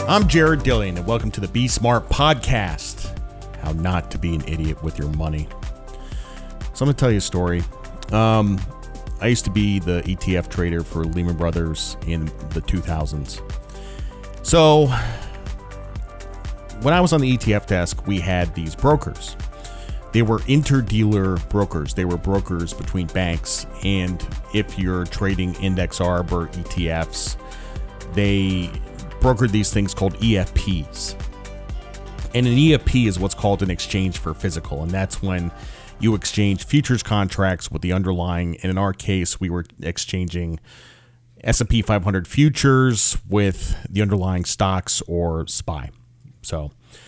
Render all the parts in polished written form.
I'm Jared Dillian, and welcome to the Be Smart Podcast. How not to be an idiot with your money. So I'm going to tell you a story. I used to be the ETF trader for Lehman Brothers in the 2000s. So when I was on the ETF desk, we had these brokers. They were interdealer brokers. They were brokers between banks. And if you're trading index arb or ETFs, they brokered these things called EFPs. And an EFP is what's called an exchange for physical. And that's when you exchange futures contracts with the underlying. And in our case, we were exchanging S&P 500 futures with the underlying stocks or SPY. So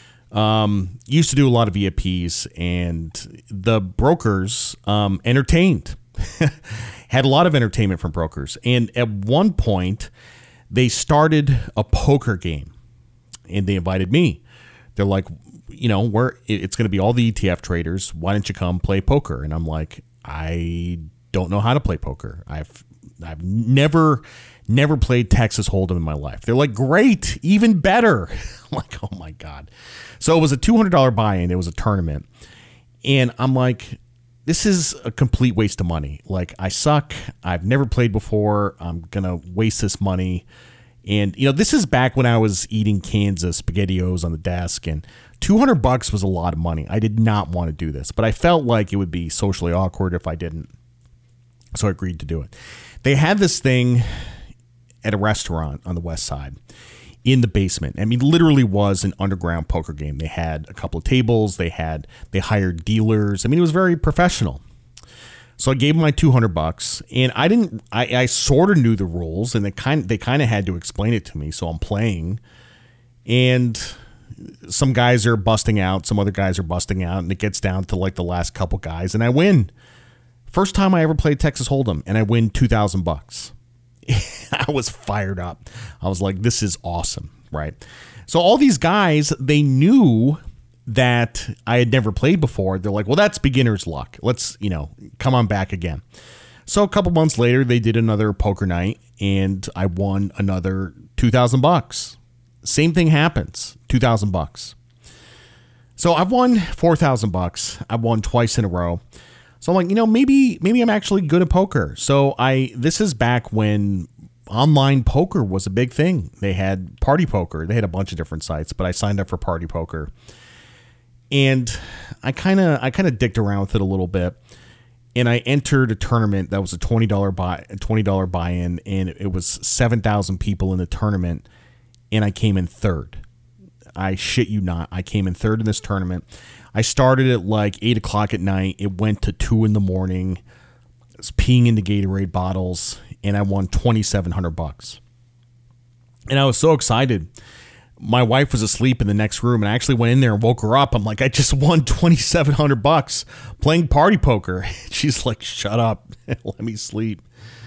used to do a lot of EFPs, and the brokers entertained. Had a lot of entertainment from brokers. And at one point, they started a poker game, and they invited me. They're like, it's going to be all the ETF traders. Why don't you come play poker? And I'm like, I don't know how to play poker. I've never played Texas Hold'em in my life. They're like, great, even better. I'm like, oh my God. So it was a $200 buy-in. It was a tournament. And I'm like, this is a complete waste of money. Like, I suck. I've never played before. I'm going to waste this money. And, this is back when I was eating cans of SpaghettiOs on the desk, and $200 was a lot of money. I did not want to do this, but I felt like it would be socially awkward if I didn't. So I agreed to do it. They had this thing at a restaurant on the west side in the basement. I mean, literally was an underground poker game. They had a couple of tables. They hired dealers. I mean, it was very professional. So I gave them my $200, and I sort of knew the rules, and they kind of had to explain it to me. So I'm playing, and some guys are busting out, some other guys are busting out, and it gets down to like the last couple guys, and I win. First time I ever played Texas Hold'em, and I win $2,000. I was fired up. I was like, this is awesome, right? So all these guys, they knew that I had never played before. They're like, well, that's beginner's luck. Let's, come on back again. So a couple months later, they did another poker night, and I won another $2,000. Same thing happens, $2,000. So I've won $4,000. I've won twice in a row. So I'm like, maybe I'm actually good at poker. So this is back when online poker was a big thing. They had Party Poker. They had a bunch of different sites, but I signed up for Party Poker. And I kind of dicked around with it a little bit. And I entered a tournament that was a $20 buy-in, and it was 7,000 people in the tournament, and I came in third. I shit you not. I came in third in this tournament. I started at like 8 o'clock at night. It went to 2 in the morning. I was peeing into Gatorade bottles, and I won $2,700. And I was so excited. My wife was asleep in the next room, and I actually went in there and woke her up. I'm like, I just won $2,700 playing Party Poker. She's like, shut up. Let me sleep.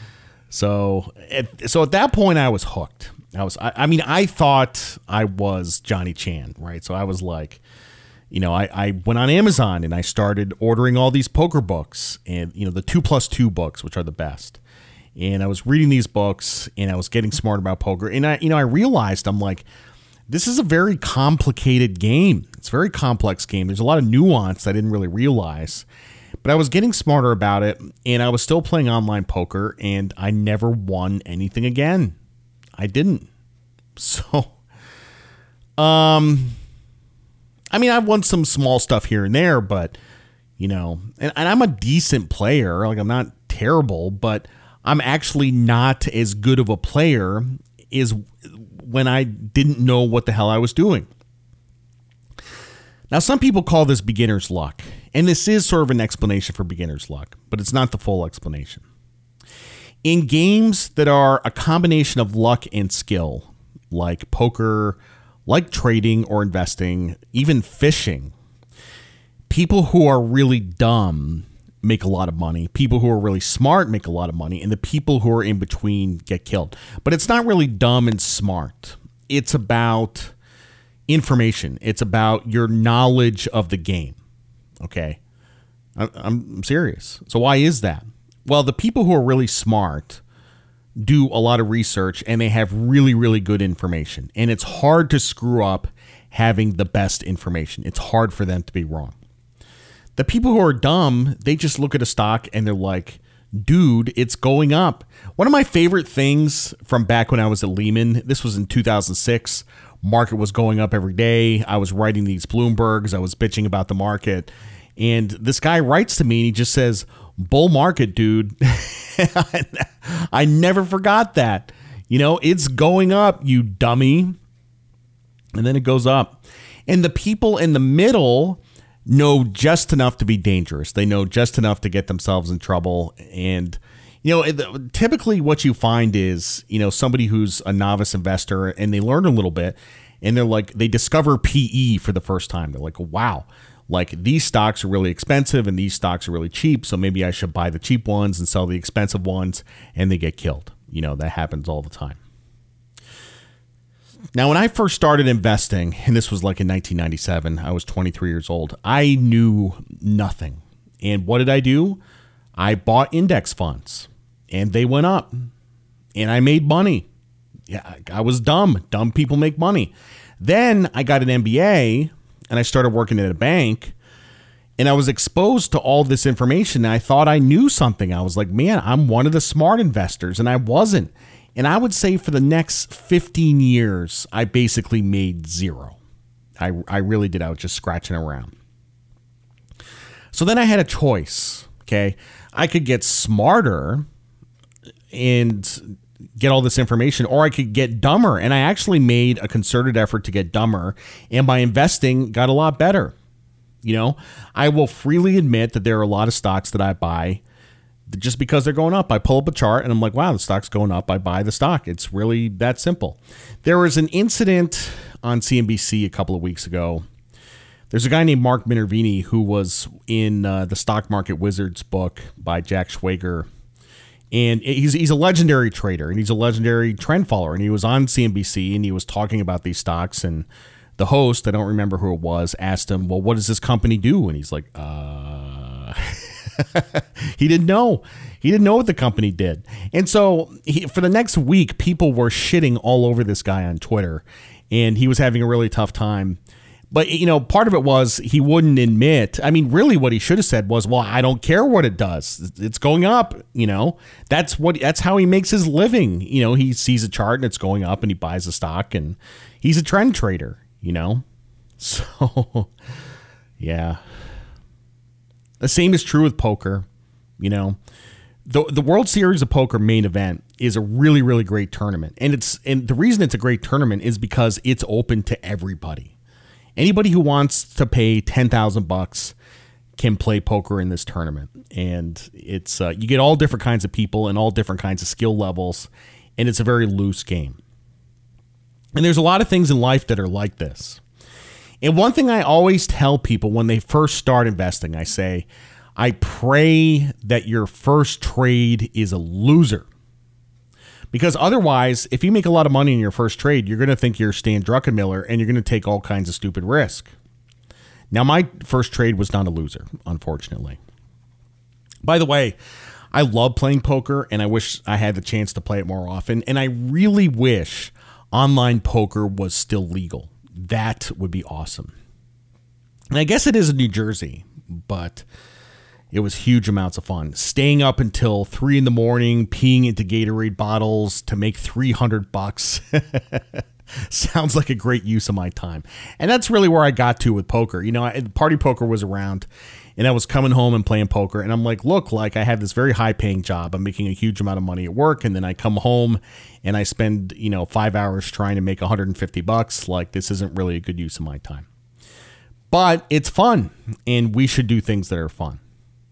So at that point, I was hooked. I thought I was Johnny Chan, right? So I was like, I went on Amazon and I started ordering all these poker books and, the 2+2 books, which are the best. And I was reading these books and I was getting smart about poker. And I realized, I'm like, this is a very complicated game. It's a very complex game. There's a lot of nuance I didn't really realize. But I was getting smarter about it, and I was still playing online poker, and I never won anything again. I didn't. So, I've won some small stuff here and there, but, and I'm a decent player. Like, I'm not terrible, but I'm actually not as good of a player as when I didn't know what the hell I was doing. Now, some people call this beginner's luck, and this is sort of an explanation for beginner's luck, but it's not the full explanation. In games that are a combination of luck and skill, like poker, like trading or investing, even fishing, people who are really dumb make a lot of money. People who are really smart make a lot of money, and the people who are in between get killed. But it's not really dumb and smart. It's about information. It's about your knowledge of the game. Okay? I'm serious. So why is that? Well, the people who are really smart do a lot of research and they have really, really good information. And it's hard to screw up having the best information. It's hard for them to be wrong. The people who are dumb, they just look at a stock and they're like, dude, it's going up. One of my favorite things from back when I was at Lehman, this was in 2006, market was going up every day. I was writing these Bloombergs. I was bitching about the market. And this guy writes to me and he just says, bull market, dude. I never forgot that. It's going up, you dummy. And then it goes up. And the people in the middle know just enough to be dangerous. They know just enough to get themselves in trouble. And, typically what you find is, somebody who's a novice investor and they learn a little bit and they're like, they discover PE for the first time. They're like, wow, like these stocks are really expensive and these stocks are really cheap. So maybe I should buy the cheap ones and sell the expensive ones, and they get killed. That happens all the time. Now, when I first started investing, and this was like in 1997, I was 23 years old, I knew nothing. And what did I do? I bought index funds, and they went up, and I made money. Yeah, I was dumb. Dumb people make money. Then I got an MBA, and I started working at a bank, and I was exposed to all this information, and I thought I knew something. I was like, man, I'm one of the smart investors, and I wasn't. And I would say for the next 15 years, I basically made zero. I really did. I was just scratching around. So then I had a choice, okay? I could get smarter and get all this information, or I could get dumber. And I actually made a concerted effort to get dumber, and my investing got a lot better. I will freely admit that there are a lot of stocks that I buy just because they're going up. I pull up a chart and I'm like, wow, the stock's going up. I buy the stock. It's really that simple. There was an incident on CNBC a couple of weeks ago. There's a guy named Mark Minervini who was in the Stock Market Wizards book by Jack Schwager. And he's a legendary trader and he's a legendary trend follower. And he was on CNBC and he was talking about these stocks. And the host, I don't remember who it was, asked him, well, what does this company do? And he's like, He didn't know. He didn't know what the company did. And so for the next week, people were shitting all over this guy on Twitter, and he was having a really tough time. But, part of it was he wouldn't admit. I mean, really what he should have said was, well, I don't care what it does. It's going up. That's how he makes his living. He sees a chart and it's going up and he buys a stock, and he's a trend trader, So, yeah. The same is true with poker. The World Series of Poker main event is a really, really great tournament. And the reason it's a great tournament is because it's open to everybody. Anybody who wants to pay $10,000 can play poker in this tournament. And it's you get all different kinds of people and all different kinds of skill levels. And it's a very loose game. And there's a lot of things in life that are like this. And one thing I always tell people when they first start investing, I say, I pray that your first trade is a loser. Because otherwise, if you make a lot of money in your first trade, you're going to think you're Stan Druckenmiller and you're going to take all kinds of stupid risk. Now, my first trade was not a loser, unfortunately. By the way, I love playing poker and I wish I had the chance to play it more often. And I really wish online poker was still legal. That would be awesome. And I guess it is in New Jersey, but it was huge amounts of fun. Staying up until 3 a.m, peeing into Gatorade bottles to make $300. Sounds like a great use of my time. And that's really where I got to with poker. Party poker was around and I was coming home and playing poker. And I'm like, look, like I have this very high paying job. I'm making a huge amount of money at work. And then I come home and I spend, 5 hours trying to make $150. Like this isn't really a good use of my time. But it's fun and we should do things that are fun.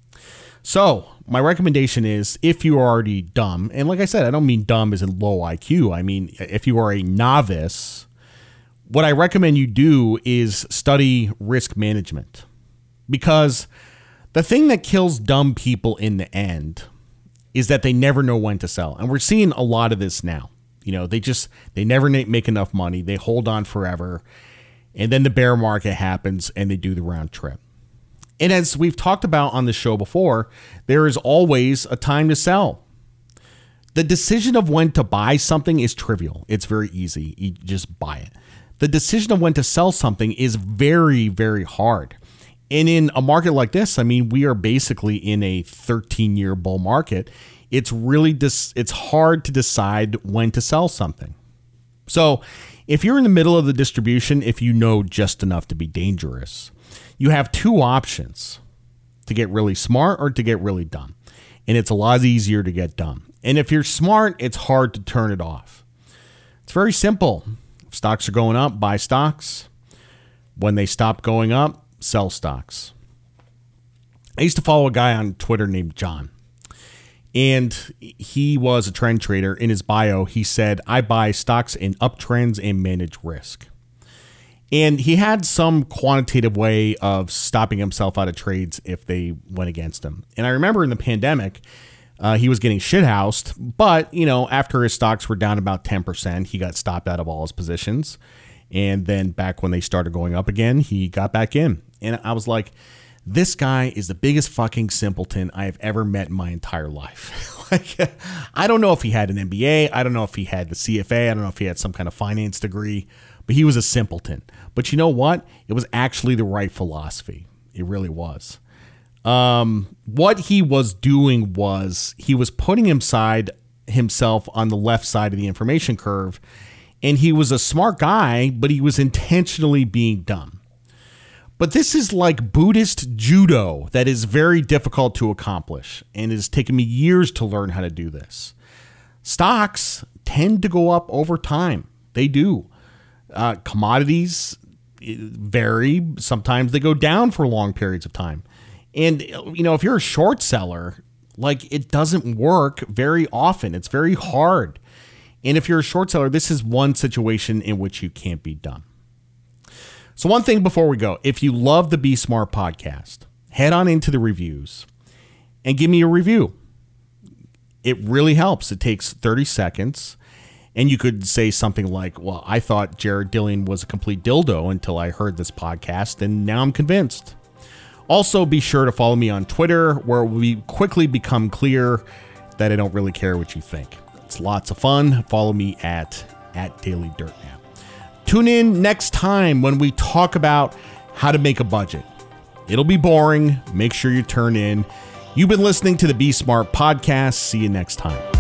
So my recommendation is if you are already dumb, and like I said, I don't mean dumb as in low IQ. I mean, if you are a novice, what I recommend you do is study risk management, because the thing that kills dumb people in the end is that they never know when to sell. And we're seeing a lot of this now. They never make enough money. They hold on forever. And then the bear market happens and they do the round trip. And as we've talked about on the show before, there is always a time to sell. The decision of when to buy something is trivial. It's very easy. You just buy it. The decision of when to sell something is very, very hard. And in a market like this, I mean, we are basically in a 13-year bull market. It's really it's hard to decide when to sell something. So if you're in the middle of the distribution, if you know just enough to be dangerous, you have two options: to get really smart or to get really dumb. And it's a lot easier to get dumb. And if you're smart, it's hard to turn it off. It's very simple. If stocks are going up, buy stocks. When they stop going up, sell stocks. I used to follow a guy on Twitter named John, and he was a trend trader. In his bio, he said, "I buy stocks in uptrends and manage risk." And he had some quantitative way of stopping himself out of trades if they went against him. And I remember in the pandemic, he was getting shithoused, but, after his stocks were down about 10%, he got stopped out of all his positions. And then back when they started going up again, he got back in. And I was like, this guy is the biggest fucking simpleton I have ever met in my entire life. I don't know if he had an MBA. I don't know if he had the CFA. I don't know if he had some kind of finance degree, but he was a simpleton. But you know what? It was actually the right philosophy. It really was. What he was doing was he was putting himself on the left side of the information curve, and he was a smart guy, but he was intentionally being dumb. But this is like Buddhist judo that is very difficult to accomplish, and it has taken me years to learn how to do this. Stocks tend to go up over time. They do. Commodities vary. Sometimes they go down for long periods of time. And, if you're a short seller, it doesn't work very often. It's very hard. And if you're a short seller, this is one situation in which you can't be dumb. So one thing before we go, if you love the Be Smart podcast, head on into the reviews and give me a review. It really helps. It takes 30 seconds. And you could say something like, well, I thought Jared Dillian was a complete dildo until I heard this podcast, and now I'm convinced. Also, be sure to follow me on Twitter, where we quickly become clear that I don't really care what you think. It's lots of fun. Follow me at Daily Dirt Nap. Tune in next time when we talk about how to make a budget. It'll be boring. Make sure you turn in. You've been listening to the Be Smart podcast. See you next time.